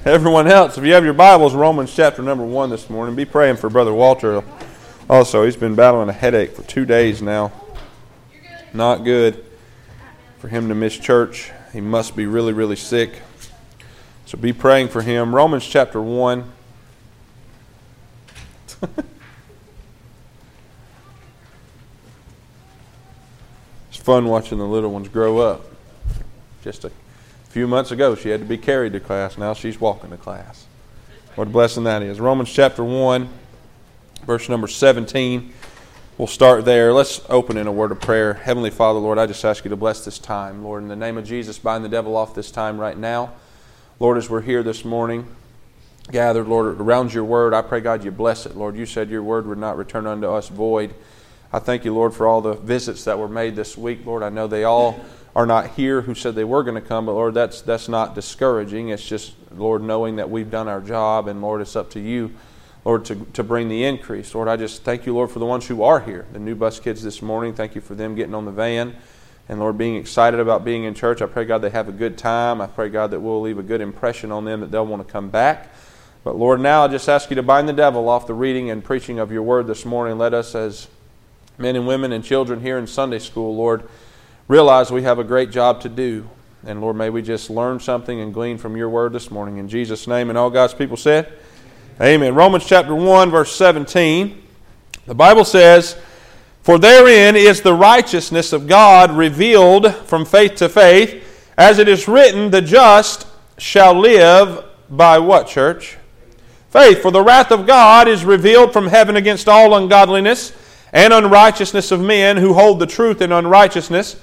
Everyone else, if you have your Bibles, Romans chapter number 1 this morning, be praying for Brother Walter. Also, he's been battling a headache for 2 days now. Not good for him to miss church. He must be really, really sick. So be praying for him. Romans chapter 1. It's fun watching the little ones grow up. Just a few months ago, she had to be carried to class. Now she's walking to class. What a blessing that is. Romans chapter 1, verse number 17. We'll start there. Let's open in a word of prayer. Heavenly Father, Lord, I just ask you to bless this time. Lord, in the name of Jesus, bind the devil off this time right now. Lord, as we're here this morning, gathered, Lord, around your word, I pray, God, you bless it. Lord, you said your word would not return unto us void. I thank you, Lord, for all the visits that were made this week. Lord, I know they all are not here who said they were going to come, but Lord, that's not discouraging. It's just, Lord, knowing that we've done our job, and Lord, it's up to you, Lord, to bring the increase. Lord, I just thank you, Lord, for the ones who are here, the new bus kids this morning. Thank you for them getting on the van and, Lord, being excited about being in church. I pray, God, they have a good time. I pray, God, that we'll leave a good impression on them, that they'll want to come back. But, Lord, now I just ask you to bind the devil off the reading and preaching of your word this morning. Let us, as men and women and children here in Sunday school, Lord, realize we have a great job to do. And Lord, may we just learn something and glean from your word this morning. In Jesus' name, and all God's people said, amen. Romans chapter 1, verse 17. The Bible says, "For therein is the righteousness of God revealed from faith to faith, as it is written, the just shall live by" what, church? Faith. "For the wrath of God is revealed from heaven against all ungodliness and unrighteousness of men who hold the truth in unrighteousness,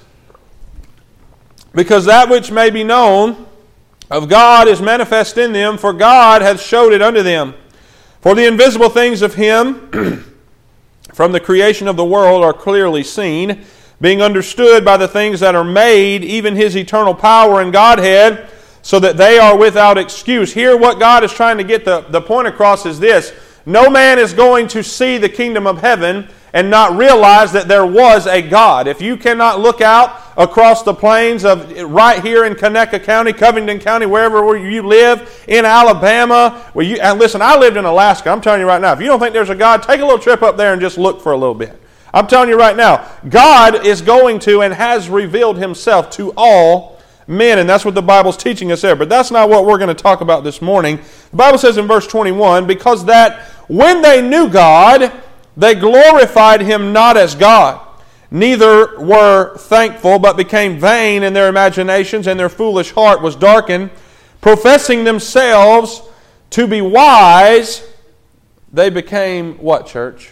because that which may be known of God is manifest in them, for God hath showed it unto them. For the invisible things of Him from the creation of the world are clearly seen, being understood by the things that are made, even His eternal power and Godhead, so that they are without excuse." Here what God is trying to get the point across is this: no man is going to see the kingdom of heaven and not realize that there was a God. If you cannot look out across the plains of right here in Conecuh County, Covington County, wherever you live, in Alabama, and listen, I lived in Alaska. I'm telling you right now, if you don't think there's a God, take a little trip up there and just look for a little bit. I'm telling you right now, God is going to and has revealed Himself to all men, and that's what the Bible's teaching us there. But that's not what we're going to talk about this morning. The Bible says in verse 21, "Because that when they knew God, they glorified Him not as God, neither were thankful, but became vain in their imaginations, and their foolish heart was darkened. Professing themselves to be wise, they became" what, church?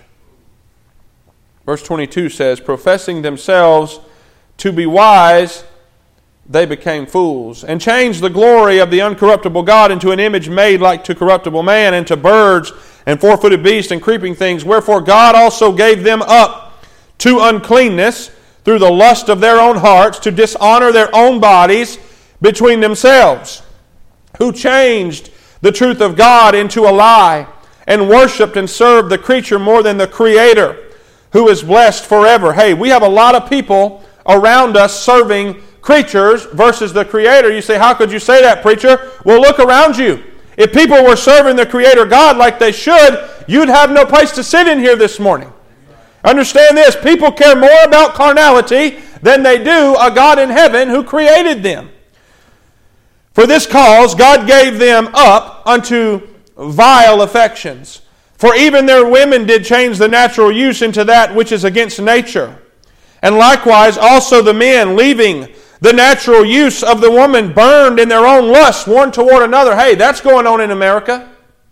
Verse 22 says, "Professing themselves to be wise, they became fools, and changed the glory of the uncorruptible God into an image made like to corruptible man, and to birds, and four-footed beasts, and creeping things. Wherefore God also gave them up to uncleanness through the lust of their own hearts, to dishonor their own bodies between themselves, who changed the truth of God into a lie, and worshipped and served the creature more than the Creator, who is blessed forever." Hey, we have a lot of people around us serving creatures versus the Creator. You say, "How could you say that, preacher?" Well, look around you. If people were serving the Creator God like they should, you'd have no place to sit in here this morning. Understand this: people care more about carnality than they do a God in heaven who created them. "For this cause God gave them up unto vile affections. For even their women did change the natural use into that which is against nature. And likewise also the men, leaving the natural use of the woman, burned in their own lust one toward another." Hey, that's going on in America.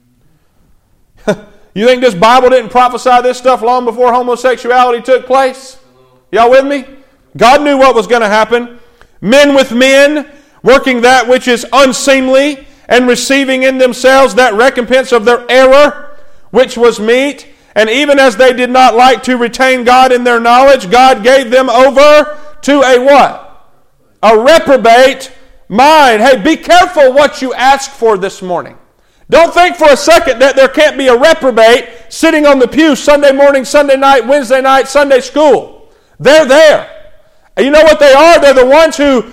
You think this Bible didn't prophesy this stuff long before homosexuality took place? Y'all with me? God knew what was going to happen. "Men with men, working that which is unseemly, and receiving in themselves that recompense of their error, which was meet. And even as they did not like to retain God in their knowledge, God gave them over to" a what? A reprobate mind. Hey, be careful what you ask for this morning. Don't think for a second that there can't be a reprobate sitting on the pew Sunday morning, Sunday night, Wednesday night, Sunday school. They're there. And you know what they are? They're the ones who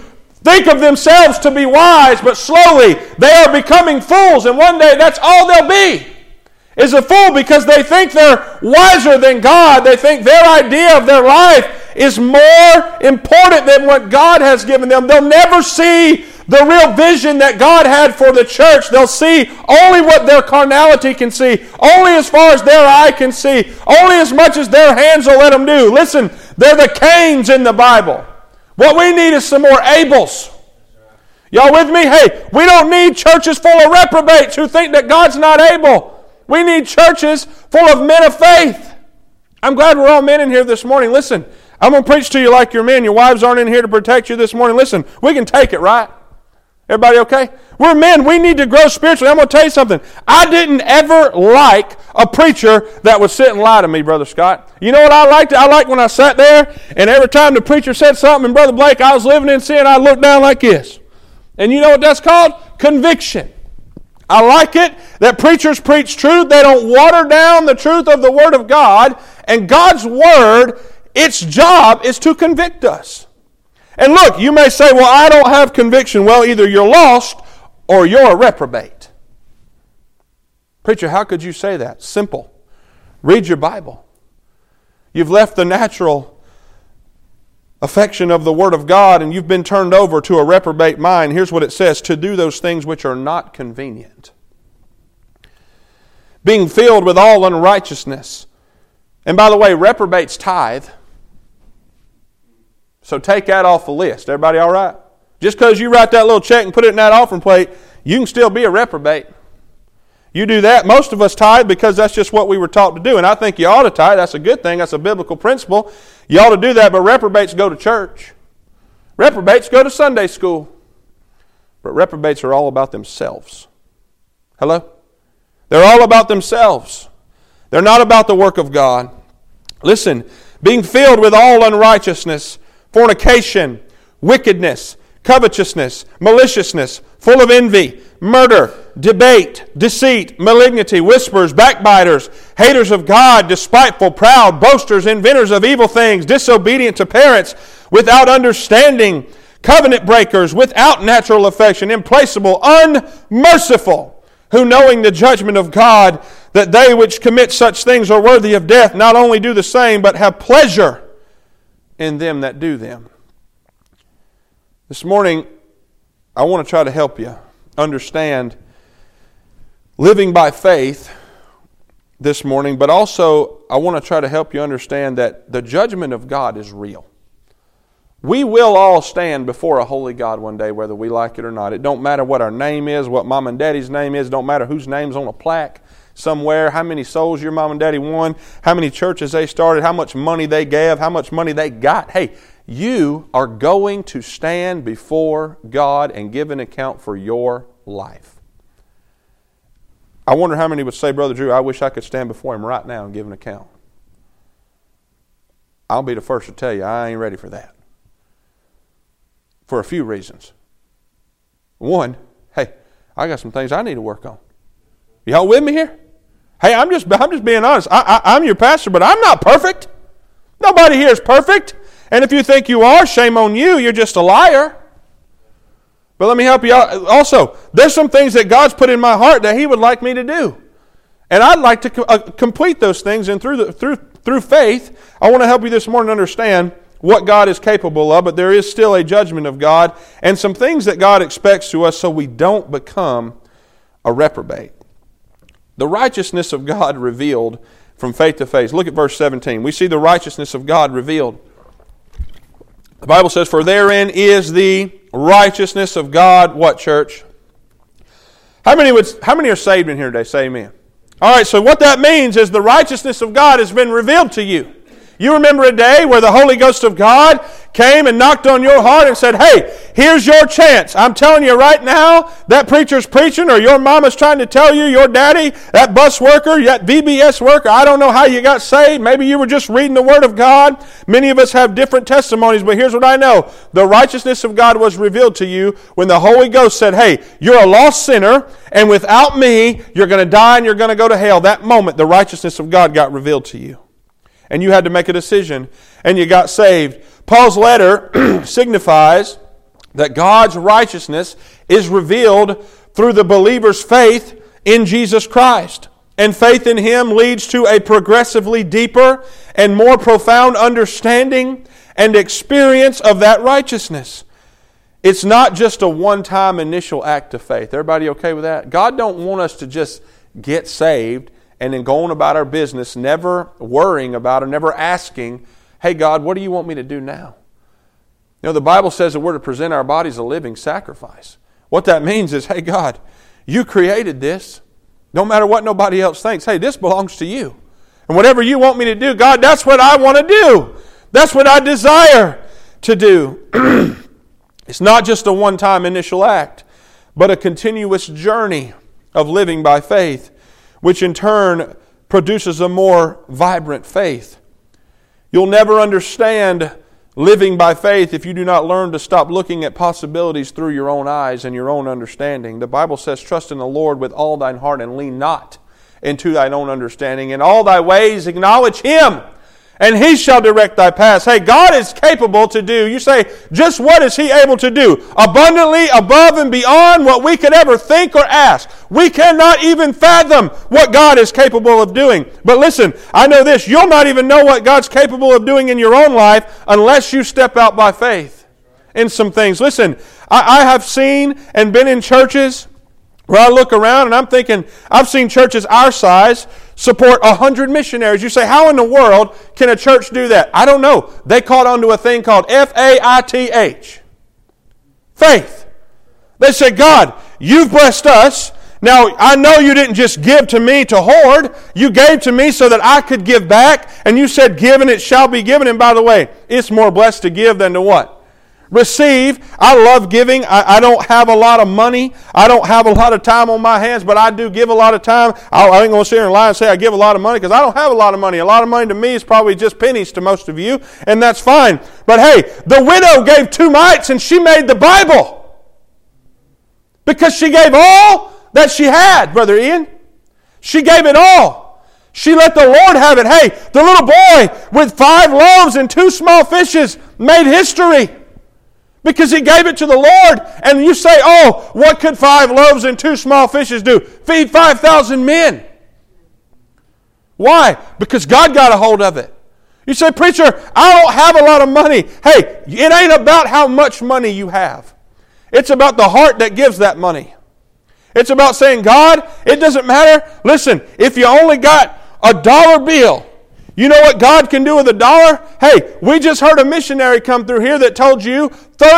think of themselves to be wise, but slowly they are becoming fools, and one day that's all they'll be, is a fool, because they think they're wiser than God. They think their idea of their life is more important than what God has given them. They'll never see the real vision that God had for the church. They'll see only what their carnality can see, only as far as their eye can see, only as much as their hands will let them do. Listen, they're the Cains in the Bible. What we need is some more Abels. Y'all with me? Hey, we don't need churches full of reprobates who think that God's not able. We need churches full of men of faith. I'm glad we're all men in here this morning. Listen, I'm going to preach to you like you're men. Your wives aren't in here to protect you this morning. Listen, we can take it, right? Everybody okay? We're men. We need to grow spiritually. I'm going to tell you something. I didn't ever like a preacher that would sit and lie to me, Brother Scott. You know what I liked? I liked when I sat there, and every time the preacher said something, and Brother Blake, I was living in sin, I looked down like this. And you know what that's called? Conviction. I like it that preachers preach truth. They don't water down the truth of the Word of God. And God's Word, its job is to convict us. And look, you may say, well, I don't have conviction. Well, either you're lost or you're a reprobate. Preacher, how could you say that? Simple. Read your Bible. You've left the natural affection of the Word of God, and you've been turned over to a reprobate mind. Here's what it says: to do those things which are not convenient. Being filled with all unrighteousness. And by the way, reprobates tithe. So take that off the list. Everybody all right? Just because you write that little check and put it in that offering plate, you can still be a reprobate. You do that. Most of us tithe because that's just what we were taught to do. And I think you ought to tithe. That's a good thing. That's a biblical principle. You ought to do that, but reprobates go to church. Reprobates go to Sunday school. But reprobates are all about themselves. Hello? They're all about themselves. They're not about the work of God. Listen, being filled with all unrighteousness, fornication, wickedness, covetousness, maliciousness, full of envy, murder, debate, deceit, malignity, whisperers, backbiters, haters of God, despiteful, proud, boasters, inventors of evil things, disobedient to parents, without understanding, covenant breakers, without natural affection, implacable, unmerciful, who knowing the judgment of God, that they which commit such things are worthy of death, not only do the same, but have pleasure in them that do them. This morning, I want to try to help you understand living by faith this morning, but also I want to try to help you understand that the judgment of God is real. We will all stand before a holy God one day, whether we like it or not. It don't matter what our name is, what mom and daddy's name is. It don't matter whose name's on a plaque somewhere, how many souls your mom and daddy won, how many churches they started, how much money they gave, how much money they got. Hey, you are going to stand before God and give an account for your life. I wonder how many would say, Brother Drew, I wish I could stand before Him right now and give an account. I'll be the first to tell you, I ain't ready for that. For a few reasons. One, hey, I got some things I need to work on. Y'all with me here? Hey, I'm just being honest. I'm your pastor, but I'm not perfect. Nobody here is perfect. And if you think you are, shame on you. You're just a liar. But let me help you out. Also, there's some things that God's put in my heart that He would like me to do. And I'd like to complete those things. And through faith, I want to help you this morning understand what God is capable of. But there is still a judgment of God and some things that God expects to us so we don't become a reprobate. The righteousness of God revealed from faith to faith. Look at verse 17. We see the righteousness of God revealed. The Bible says, for therein is the righteousness of God. What, church? How many are saved in here today? Say amen. All right, so what that means is the righteousness of God has been revealed to you. You remember a day where the Holy Ghost of God came and knocked on your heart and said, hey, here's your chance. I'm telling you right now, that preacher's preaching, or your mama's trying to tell you, your daddy, that bus worker, that VBS worker, I don't know how you got saved. Maybe you were just reading the Word of God. Many of us have different testimonies, but here's what I know. The righteousness of God was revealed to you when the Holy Ghost said, hey, you're a lost sinner, and without me, you're going to die and you're going to go to hell. That moment, the righteousness of God got revealed to you. And you had to make a decision, and you got saved. Paul's letter signifies that God's righteousness is revealed through the believer's faith in Jesus Christ. And faith in Him leads to a progressively deeper and more profound understanding and experience of that righteousness. It's not just a one-time initial act of faith. Everybody okay with that? God don't want us to just get saved and then go on about our business, never worrying about it, never asking, hey God, what do you want me to do now? You know, the Bible says that we're to present our bodies a living sacrifice. What that means is, hey God, you created this. No matter what nobody else thinks, hey, this belongs to you. And whatever you want me to do, God, that's what I want to do. That's what I desire to do. It's not just a one-time initial act, but a continuous journey of living by faith, which in turn produces a more vibrant faith. You'll never understand living by faith if you do not learn to stop looking at possibilities through your own eyes and your own understanding. The Bible says, trust in the Lord with all thine heart and lean not into thine own understanding. In all thy ways acknowledge Him, and He shall direct thy paths. Hey, God is capable to do. You say, just what is He able to do? Abundantly, above and beyond what we could ever think or ask. We cannot even fathom what God is capable of doing. But listen, I know this. You'll not even know what God's capable of doing in your own life unless you step out by faith in some things. Listen, I have seen and been in churches where I look around and I'm thinking, I've seen churches our size support 100 missionaries. You say, how in the world can a church do that? I don't know. They caught on to a thing called F-A-I-T-H. Faith. They said, God, you've blessed us. Now, I know you didn't just give to me to hoard. You gave to me so that I could give back. And you said, give and it shall be given. And by the way, it's more blessed to give than to what? Receive. I love giving. I don't have a lot of money. I don't have a lot of time on my hands, but I do give a lot of time. I ain't going to sit here and lie and say I give a lot of money because I don't have a lot of money. A lot of money to me is probably just pennies to most of you, and that's fine. But hey, the widow gave 2 mites and she made the Bible because she gave all that she had, Brother Ian. She gave it all. She let the Lord have it. Hey, the little boy with 5 loaves and 2 small fishes made history. Because he gave it to the Lord. And you say, oh, what could 5 loaves and 2 small fishes do? Feed 5,000 men. Why? Because God got a hold of it. You say, preacher, I don't have a lot of money. Hey, it ain't about how much money you have. It's about the heart that gives that money. It's about saying, God, it doesn't matter. Listen, if you only got a dollar bill, you know what God can do with a dollar? Hey, we just heard a missionary come through here that told you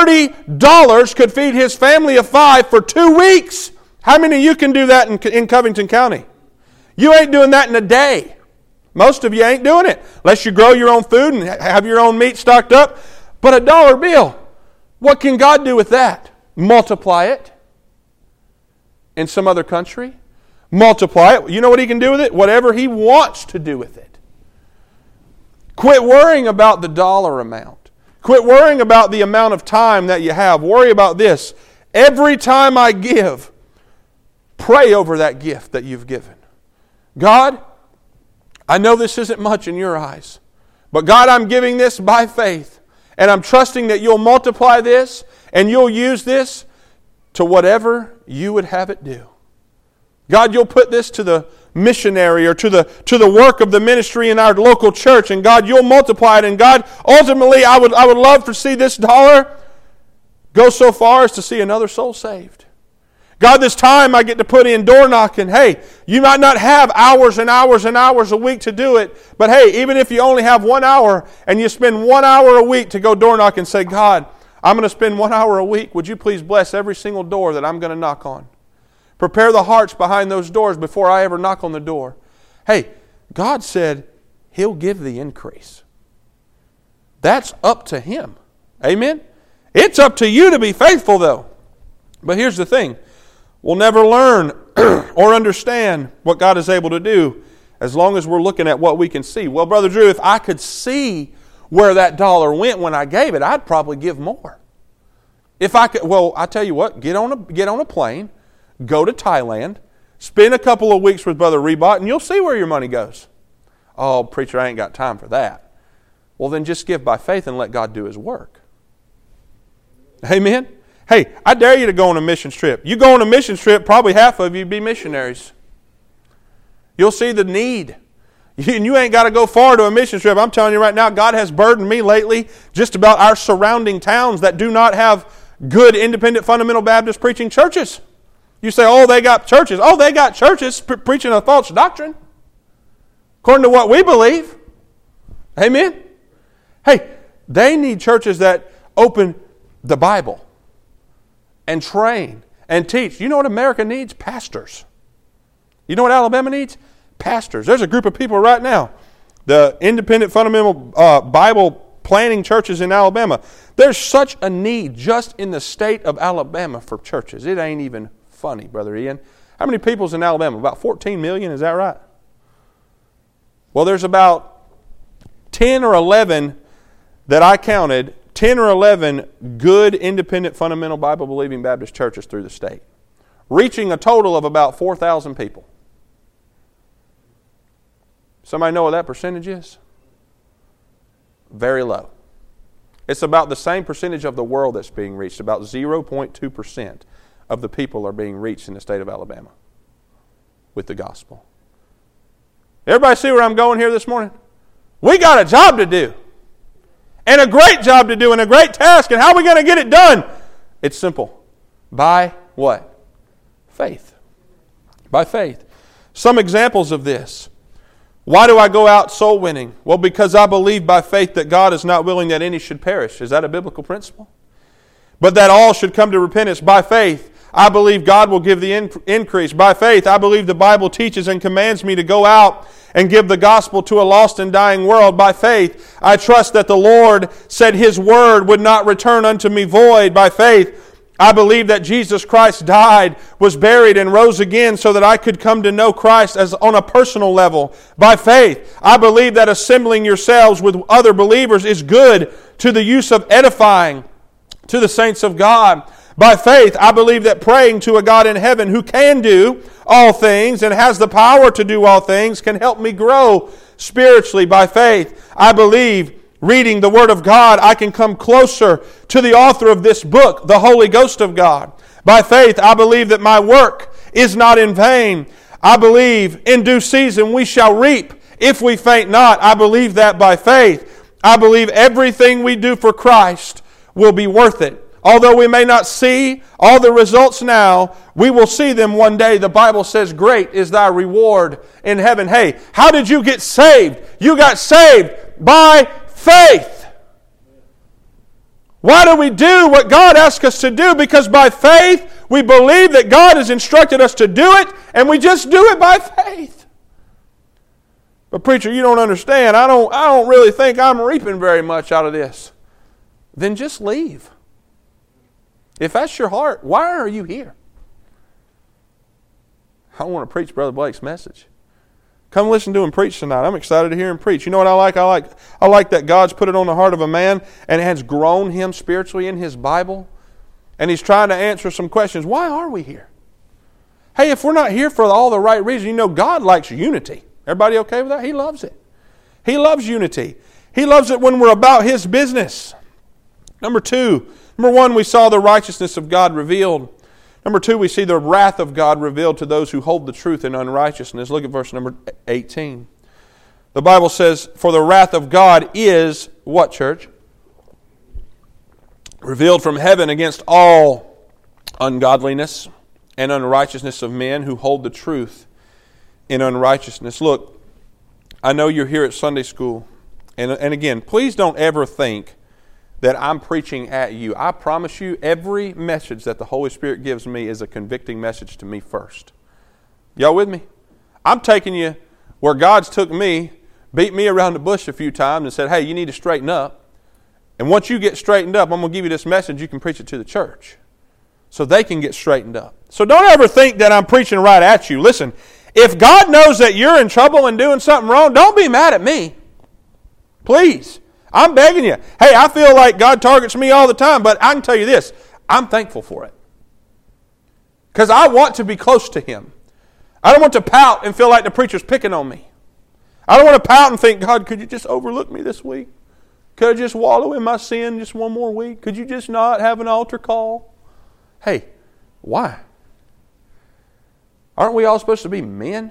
$30 could feed his family of 5 for 2 weeks. How many of you can do that in Covington County? You ain't doing that in a day. Most of you ain't doing it. Unless you grow your own food and have your own meat stocked up. But a dollar bill, what can God do with that? Multiply it in some other country. Multiply it. You know what He can do with it? Whatever He wants to do with it. Quit worrying about the dollar amount. Quit worrying about the amount of time that you have. Worry about this. Every time I give, pray over that gift that you've given. God, I know this isn't much in your eyes, but God, I'm giving this by faith, and I'm trusting that you'll multiply this and you'll use this to whatever you would have it do. God, you'll put this to the missionary or to the work of the ministry in our local church, and God, you'll multiply it. And God, ultimately, I would love to see this dollar go so far as to see another soul saved. God, this time I get to put in door knocking. Hey, you might not have hours and hours and hours a week to do it, but hey, even if you only have 1 hour and you spend 1 hour a week to go door knock and say, God, I'm going to spend 1 hour a week. Would you please bless every single door that I'm going to knock on? Prepare the hearts behind those doors before I ever knock on the door. Hey, God said He'll give the increase. That's up to Him. Amen? It's up to you to be faithful, though. But here's the thing. We'll never learn or understand what God is able to do as long as we're looking at what we can see. Well, Brother Drew, if I could see where that dollar went when I gave it, I'd probably give more. If I could, well, I tell you what, get on a plane, go to Thailand, spend a couple of weeks with Brother Rebot, and you'll see where your money goes. Oh, preacher, I ain't got time for that. Well, then just give by faith and let God do His work. Amen? Hey, I dare you to go on a mission trip. You go on a mission trip, probably half of you be missionaries. You'll see the need. And you ain't got to go far to a mission trip. I'm telling you right now, God has burdened me lately just about our surrounding towns that do not have good independent fundamental Baptist preaching churches. You say, oh, they got churches. Oh, they got churches preaching a false doctrine according to what we believe. Amen? Hey, they need churches that open the Bible and train and teach. You know what America needs? Pastors. You know what Alabama needs? Pastors. There's a group of people right now, the independent fundamental Bible planting churches in Alabama. There's such a need just in the state of Alabama for churches. It ain't even funny, Brother Ian. How many people's in Alabama? About 14 million, is that right? Well, there's about 10 or 11 that I counted, 10 or 11 good independent fundamental Bible-believing Baptist churches through the state, reaching a total of about 4,000 people. Somebody know what that percentage is? Very low. It's about the same percentage of the world that's being reached. About 0.2% of the people are being reached in the state of Alabama with the gospel. Everybody see where I'm going here this morning? We got a job to do. And a great job to do and a great task. And how are we going to get it done? It's simple. By what? Faith. By faith. Some examples of this. Why do I go out soul winning? Well, because I believe by faith that God is not willing that any should perish. Is that a biblical principle? But that all should come to repentance. By faith, I believe God will give the increase. By faith, I believe the Bible teaches and commands me to go out and give the gospel to a lost and dying world. By faith, I trust that the Lord said His word would not return unto me void. By faith, I believe that Jesus Christ died, was buried, and rose again so that I could come to know Christ as on a personal level. By faith, I believe that assembling yourselves with other believers is good to the use of edifying to the saints of God. By faith, I believe that praying to a God in heaven who can do all things and has the power to do all things can help me grow spiritually. By faith, I believe reading the Word of God, I can come closer to the author of this book, the Holy Ghost of God. By faith, I believe that my work is not in vain. I believe in due season we shall reap if we faint not. I believe that by faith. I believe everything we do for Christ will be worth it. Although we may not see all the results now, we will see them one day. The Bible says, great is thy reward in heaven. Hey, how did you get saved? You got saved by faith. Why do we do what God asks us to do? Because by faith, we believe that God has instructed us to do it, and we just do it by faith. But preacher, you don't understand. I don't really think I'm reaping very much out of this. Then just leave. If that's your heart, why are you here? I want to preach Brother Blake's message. Come listen to him preach tonight. I'm excited to hear him preach. You know what I like? I like that God's put it on the heart of a man and has grown him spiritually in His Bible. And He's trying to answer some questions. Why are we here? Hey, if we're not here for all the right reasons, you know God likes unity. Everybody okay with that? He loves it. He loves unity. He loves it when we're about His business. Number one, we saw the righteousness of God revealed. Number two, we see the wrath of God revealed to those who hold the truth in unrighteousness. Look at verse number 18. The Bible says, for the wrath of God is, what, church? Revealed from heaven against all ungodliness and unrighteousness of men who hold the truth in unrighteousness. Look, I know you're here at Sunday school. And again, please don't ever think that I'm preaching at you. I promise you, every message that the Holy Spirit gives me is a convicting message to me first. Y'all with me? I'm taking you where God's took me, beat me around the bush a few times and said, hey, you need to straighten up. And once you get straightened up, I'm going to give you this message. You can preach it to the church so they can get straightened up. So don't ever think that I'm preaching right at you. Listen, if God knows that you're in trouble and doing something wrong, don't be mad at me. Please. I'm begging you. Hey, I feel like God targets me all the time, but I can tell you this. I'm thankful for it. Because I want to be close to Him. I don't want to pout and feel like the preacher's picking on me. I don't want to pout and think, God, could you just overlook me this week? Could I just wallow in my sin just one more week? Could you just not have an altar call? Hey, why? Aren't we all supposed to be men?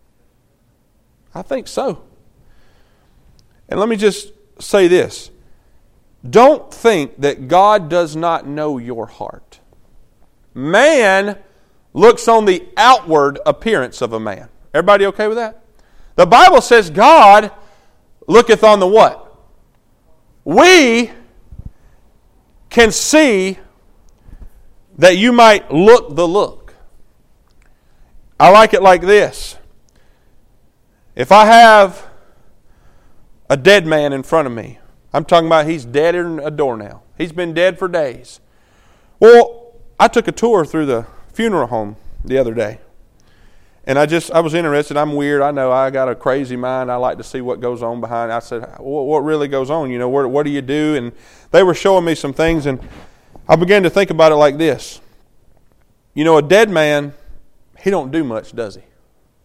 I think so. And let me just say this. Don't think that God does not know your heart. Man looks on the outward appearance of a man. Everybody okay with that? The Bible says God looketh on the what? We can see that you might look the look. I like it like this. If I have a dead man in front of me, I'm talking about he's deader than a doornail. He's been dead for days. Well, I took a tour through the funeral home the other day. And I was interested. I'm weird. I know I got a crazy mind. I like to see what goes on behind. I said, what really goes on? You know, what do you do? And they were showing me some things, and I began to think about it like this. You know, a dead man, he don't do much, does he?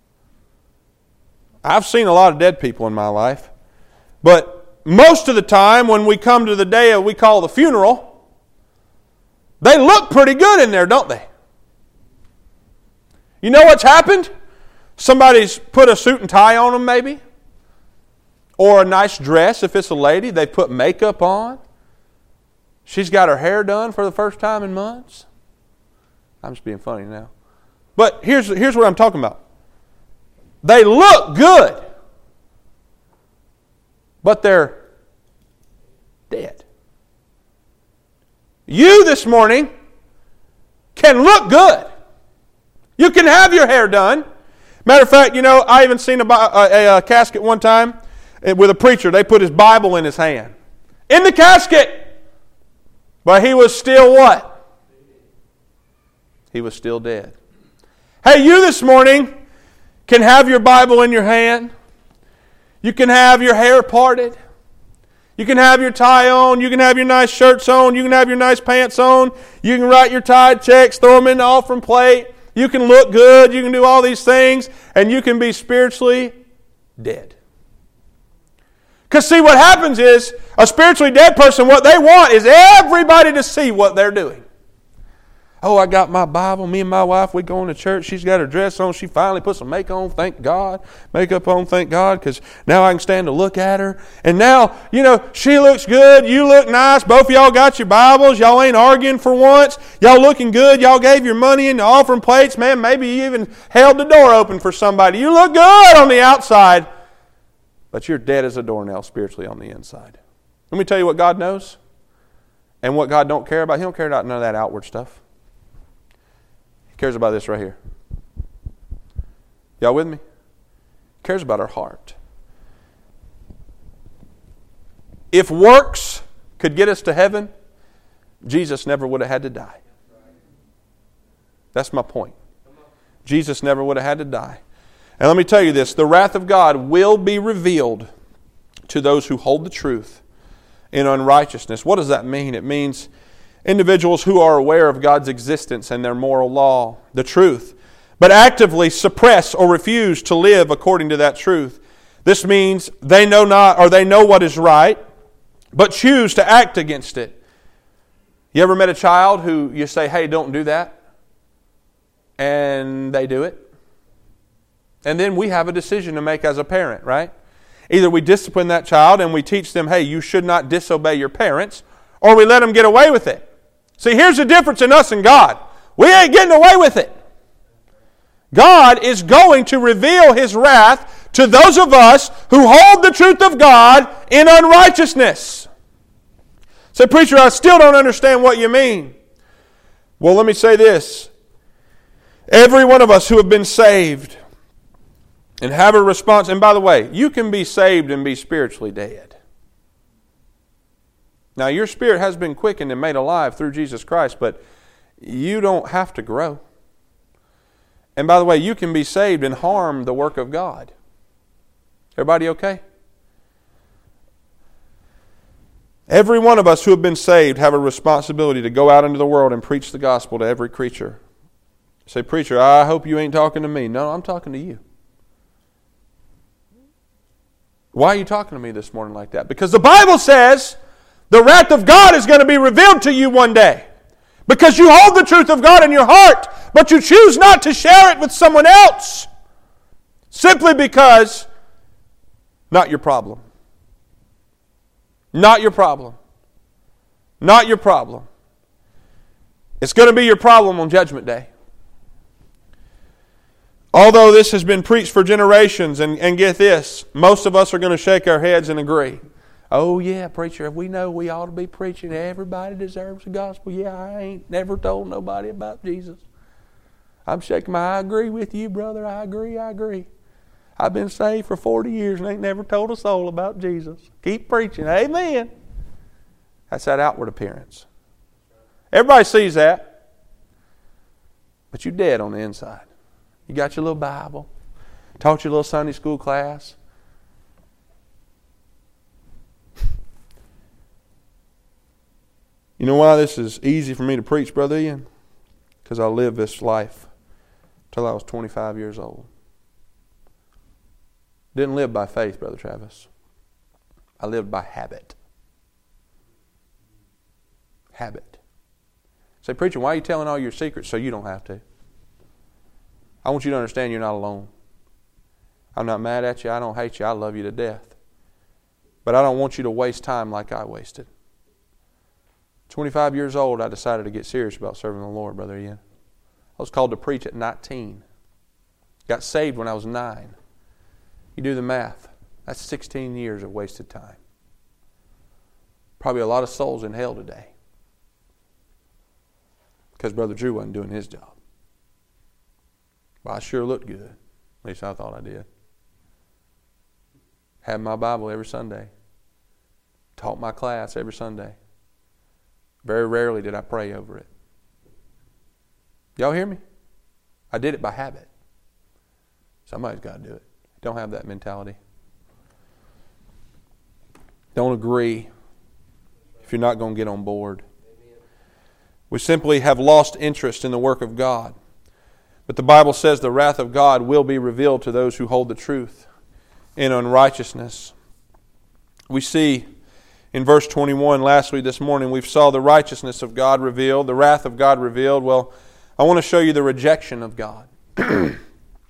I've seen a lot of dead people in my life. But most of the time when we come to the day we call the funeral, they look pretty good in there, don't they? You know what's happened? Somebody's put a suit and tie on them maybe. Or a nice dress if it's a lady. They put makeup on. She's got her hair done for the first time in months. I'm just being funny now. But here's what I'm talking about. They look good. But they're dead. You this morning can look good. You can have your hair done. Matter of fact, you know, I even seen a casket one time with a preacher. They put his Bible in his hand. In the casket. But he was still what? He was still dead. Hey, you this morning can have your Bible in your hand. You can have your hair parted. You can have your tie on. You can have your nice shirts on. You can have your nice pants on. You can write your tithe checks, throw them in the offering plate. You can look good. You can do all these things. And you can be spiritually dead. Because see, what happens is, a spiritually dead person, what they want is everybody to see what they're doing. Oh, I got my Bible. Me and my wife, we going to church. She's got her dress on. She finally put some makeup on, thank God. Makeup on, thank God, because now I can stand to look at her. And now, you know, she looks good. You look nice. Both of y'all got your Bibles. Y'all ain't arguing for once. Y'all looking good. Y'all gave your money in the offering plates. Man, maybe you even held the door open for somebody. You look good on the outside, but you're dead as a doornail spiritually on the inside. Let me tell you what God knows and what God don't care about. He don't care about none of that outward stuff. Cares about this right here. Y'all with me? Cares about our heart. If works could get us to heaven, Jesus never would have had to die. That's my point. Jesus never would have had to die. And let me tell you this, the wrath of God will be revealed to those who hold the truth in unrighteousness. What does that mean? It means individuals who are aware of God's existence and their moral law, the truth, but actively suppress or refuse to live according to that truth. This means they know not, or they know what is right, but choose to act against it. You ever met a child who you say, hey, don't do that? And they do it. And then we have a decision to make as a parent, right? Either we discipline that child and we teach them, hey, you should not disobey your parents, or we let them get away with it. See, here's the difference in us and God. We ain't getting away with it. God is going to reveal His wrath to those of us who hold the truth of God in unrighteousness. Say, preacher, I still don't understand what you mean. Well, let me say this. Every one of us who have been saved and have a response, and by the way, you can be saved and be spiritually dead. Now, your spirit has been quickened and made alive through Jesus Christ, but you don't have to grow. And by the way, you can be saved and harm the work of God. Everybody okay? Every one of us who have been saved have a responsibility to go out into the world and preach the gospel to every creature. Say, preacher, I hope you ain't talking to me. No, I'm talking to you. Why are you talking to me this morning like that? Because the Bible says the wrath of God is going to be revealed to you one day. Because you hold the truth of God in your heart, but you choose not to share it with someone else. Simply because, not your problem. Not your problem. Not your problem. It's going to be your problem on Judgment Day. Although this has been preached for generations, and get this, most of us are going to shake our heads and agree. Oh yeah, preacher, we know we ought to be preaching. Everybody deserves the gospel. Yeah, I ain't never told nobody about Jesus. I'm shaking I agree with you, brother. I agree. I've been saved for 40 years and ain't never told a soul about Jesus. Keep preaching. Amen. That's that outward appearance. Everybody sees that. But you're dead on the inside. You got your little Bible. Taught your little Sunday school class. You know why this is easy for me to preach, Brother Ian? Because I lived this life till I was 25 years old. Didn't live by faith, Brother Travis. I lived by habit. Habit. Say, preacher, why are you telling all your secrets so you don't have to? I want you to understand you're not alone. I'm not mad at you. I don't hate you. I love you to death. But I don't want you to waste time like I wasted. 25 years old, I decided to get serious about serving the Lord, Brother Ian. I was called to preach at 19. Got saved when I was 9. You do the math. That's 16 years of wasted time. Probably a lot of souls in hell today. Because Brother Drew wasn't doing his job. But I sure looked good. At least I thought I did. Had my Bible every Sunday. Taught my class every Sunday. Very rarely did I pray over it. Y'all hear me? I did it by habit. Somebody's got to do it. Don't have that mentality. Don't agree if you're not going to get on board. We simply have lost interest in the work of God. But the Bible says the wrath of God will be revealed to those who hold the truth in unrighteousness. We see in verse 21, lastly this morning, we saw the righteousness of God revealed, the wrath of God revealed. Well, I want to show you the rejection of God. The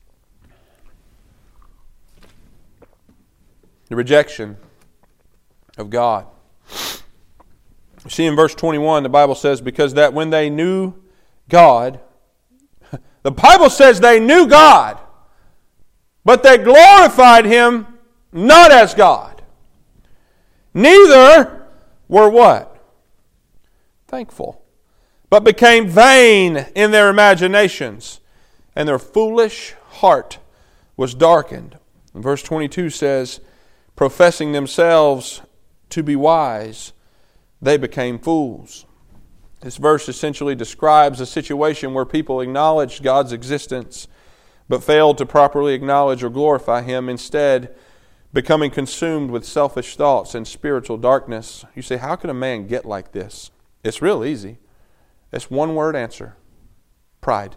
rejection of God. You see in verse 21, the Bible says, because that when they knew God, the Bible says they knew God, but they glorified Him not as God. Neither were what? Thankful. But became vain in their imaginations, and their foolish heart was darkened. And verse 22 says, professing themselves to be wise, they became fools. This verse essentially describes a situation where people acknowledged God's existence, but failed to properly acknowledge or glorify Him, instead becoming consumed with selfish thoughts and spiritual darkness. You say, how can a man get like this? It's real easy. It's one word answer. Pride.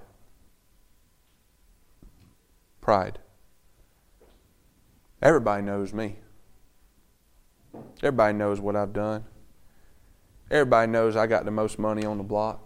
Pride. Everybody knows me. Everybody knows what I've done. Everybody knows I got the most money on the block.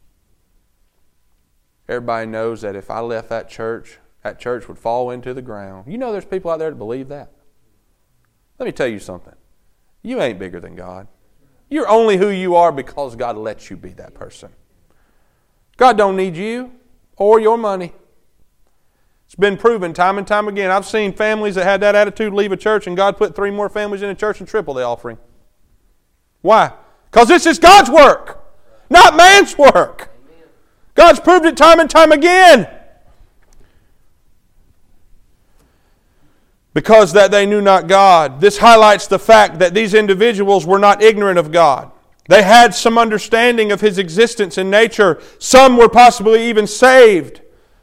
Everybody knows that if I left that church would fall into the ground. You know there's people out there that believe that. Let me tell you something. You ain't bigger than God. You're only who you are because God lets you be that person. God don't need you or your money. It's been proven time and time again. I've seen families that had that attitude leave a church and God put 3 more families in a church and triple the offering. Why? Because this is God's work, not man's work. God's proved it time and time again. Because that they knew not God. This highlights the fact that these individuals were not ignorant of God. They had some understanding of His existence and nature. Some were possibly even saved.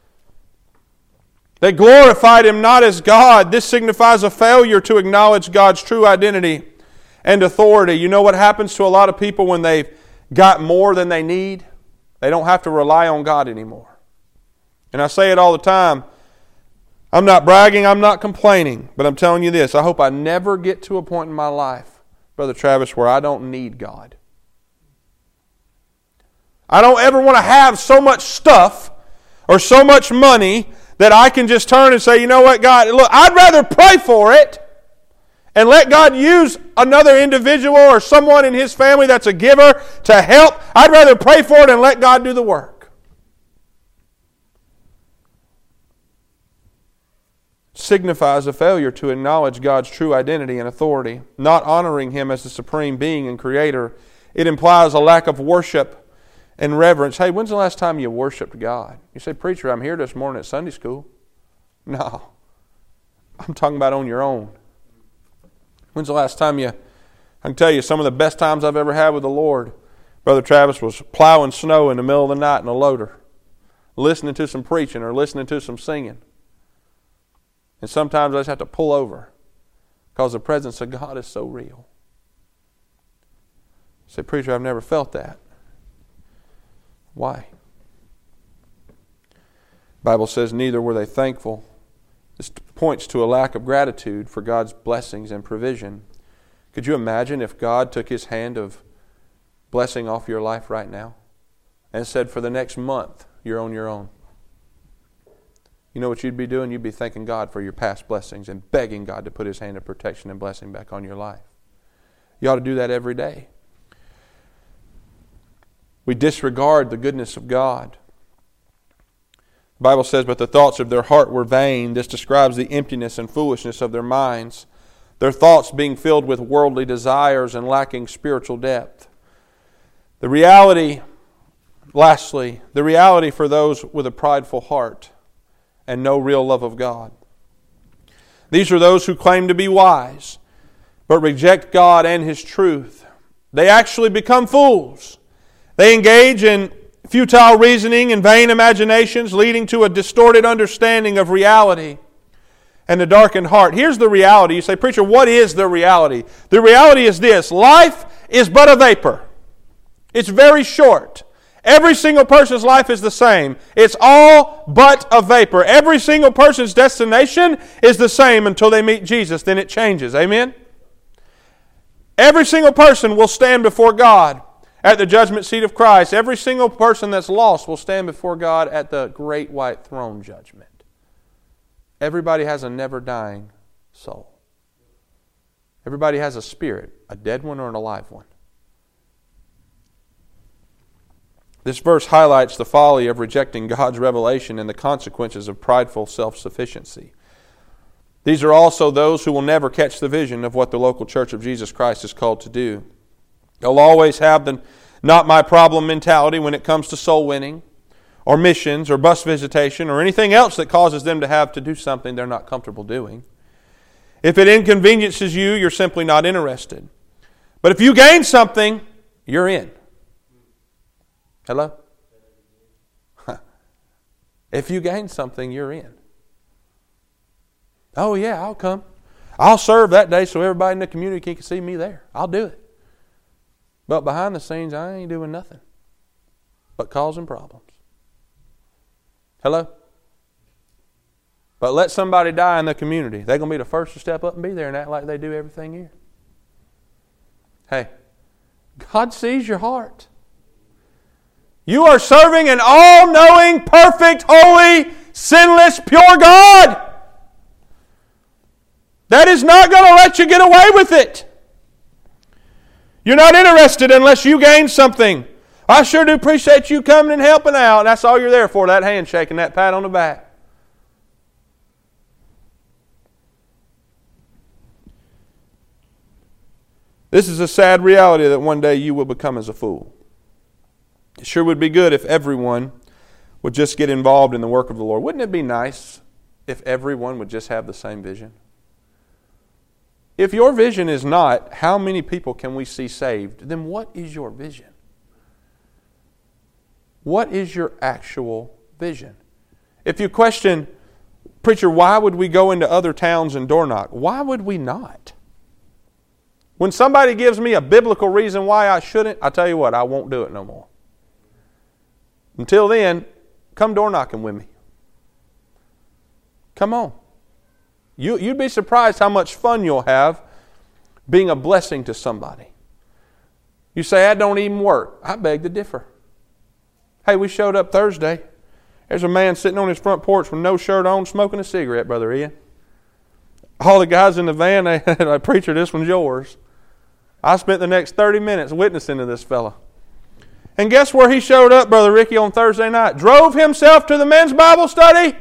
They glorified Him not as God. This signifies a failure to acknowledge God's true identity and authority. You know what happens to a lot of people when they've got more than they need? They don't have to rely on God anymore. And I say it all the time. I'm not bragging, I'm not complaining, but I'm telling you this. I hope I never get to a point in my life, Brother Travis, where I don't need God. I don't ever want to have so much stuff or so much money that I can just turn and say, you know what, God, look, I'd rather pray for it and let God use another individual or someone in His family that's a giver to help. I'd rather pray for it and let God do the work. Signifies a failure to acknowledge God's true identity and authority, not honoring Him as the supreme being and creator. It implies a lack of worship and reverence. Hey, when's the last time you worshiped God? You say, preacher, I'm here this morning at Sunday school. No. I'm talking about on your own. When's the last time I can tell you, some of the best times I've ever had with the Lord, Brother Travis, was plowing snow in the middle of the night in a loader, listening to some preaching or listening to some singing. And sometimes I just have to pull over because the presence of God is so real. You say, preacher, I've never felt that. Why? The Bible says neither were they thankful. This points to a lack of gratitude for God's blessings and provision. Could you imagine if God took His hand of blessing off your life right now and said for the next month you're on your own? You know what you'd be doing? You'd be thanking God for your past blessings and begging God to put His hand of protection and blessing back on your life. You ought to do that every day. We disregard the goodness of God. The Bible says, but the thoughts of their heart were vain. This describes the emptiness and foolishness of their minds. Their thoughts being filled with worldly desires and lacking spiritual depth. The reality, lastly, the reality for those with a prideful heart and no real love of God. These are those who claim to be wise, but reject God and His truth. They actually become fools. They engage in futile reasoning and vain imaginations, leading to a distorted understanding of reality and a darkened heart. Here's the reality. You say, preacher, what is the reality? The reality is this: life is but a vapor. It's very short. Every single person's life is the same. It's all but a vapor. Every single person's destination is the same until they meet Jesus. Then it changes. Amen? Every single person will stand before God at the judgment seat of Christ. Every single person that's lost will stand before God at the great white throne judgment. Everybody has a never-dying soul. Everybody has a spirit, a dead one or an alive one. This verse highlights the folly of rejecting God's revelation and the consequences of prideful self-sufficiency. These are also those who will never catch the vision of what the local Church of Jesus Christ is called to do. They'll always have the not my problem mentality when it comes to soul winning or missions or bus visitation or anything else that causes them to have to do something they're not comfortable doing. If it inconveniences you, you're simply not interested. But if you gain something, you're in. Hello? If you gain something, you're in. Oh yeah, I'll come. I'll serve that day so everybody in the community can see me there. I'll do it. But behind the scenes, I ain't doing nothing but causing problems. Hello? But let somebody die in the community. They're going to be the first to step up and be there and act like they do everything here. Hey, God sees your heart. You are serving an all-knowing, perfect, holy, sinless, pure God. That is not going to let you get away with it. You're not interested unless you gain something. I sure do appreciate you coming and helping out. That's all you're there for, that handshake and that pat on the back. This is a sad reality that one day you will become as a fool. It sure would be good if everyone would just get involved in the work of the Lord. Wouldn't it be nice if everyone would just have the same vision? If your vision is not, how many people can we see saved, then what is your vision? What is your actual vision? If you question, preacher, why would we go into other towns and door knock? Why would we not? When somebody gives me a biblical reason why I shouldn't, I tell you what, I won't do it no more. Until then, come door knocking with me. Come on. You'd be surprised how much fun you'll have being a blessing to somebody. You say, that don't even work. I beg to differ. Hey, we showed up Thursday. There's a man sitting on his front porch with no shirt on, smoking a cigarette, Brother Ian. All the guys in the van, they had, preacher, this one's yours. I spent the next 30 minutes witnessing to this fella. And guess where he showed up, Brother Ricky, on Thursday night? Drove himself to the men's Bible study.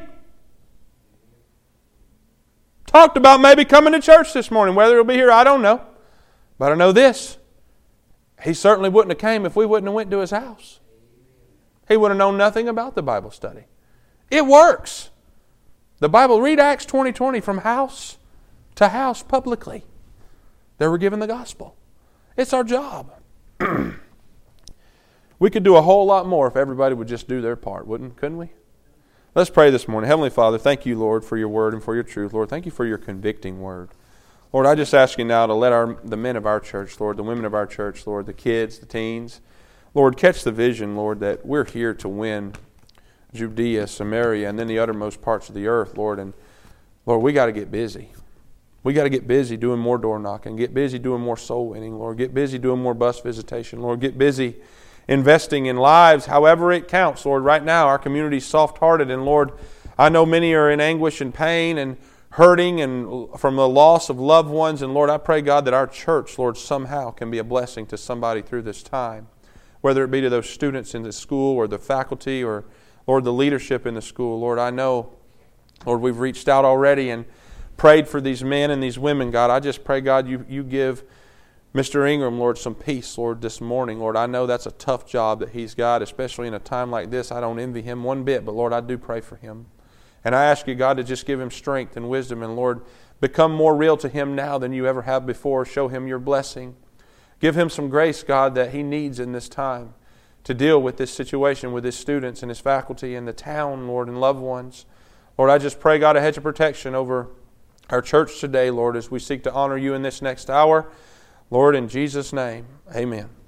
Talked about maybe coming to church this morning. Whether he'll be here, I don't know. But I know this. He certainly wouldn't have came if we wouldn't have went to his house. He would have known nothing about the Bible study. It works. The Bible, read Acts 20:20 from house to house publicly. They were given the gospel. It's our job. We could do a whole lot more if everybody would just do their part, couldn't we? Let's pray this morning. Heavenly Father, thank you, Lord, for your word and for your truth. Lord, thank you for your convicting word. Lord, I just ask you now to let the men of our church, Lord, the women of our church, Lord, the kids, the teens, Lord, catch the vision, Lord, that we're here to win Judea, Samaria, and then the uttermost parts of the earth, Lord. And Lord, we got to get busy. We got to get busy doing more door knocking, get busy doing more soul winning, Lord. Get busy doing more bus visitation, Lord. Get busy investing in lives, however it counts, Lord. Right now, our community's soft-hearted, and Lord, I know many are in anguish and pain and hurting and from the loss of loved ones. And Lord, I pray, God, that our church, Lord, somehow can be a blessing to somebody through this time, whether it be to those students in the school or the faculty or, Lord, the leadership in the school. Lord, I know, Lord, we've reached out already and prayed for these men and these women, God. I just pray, God, you give Mr. Ingram, Lord, some peace, Lord, this morning. Lord, I know that's a tough job that he's got, especially in a time like this. I don't envy him one bit, but Lord, I do pray for him. And I ask you, God, to just give him strength and wisdom, and Lord, become more real to him now than you ever have before. Show him your blessing. Give him some grace, God, that he needs in this time to deal with this situation with his students and his faculty and the town, Lord, and loved ones. Lord, I just pray, God, a hedge of protection over our church today, Lord, as we seek to honor you in this next hour. Lord, in Jesus' name, amen.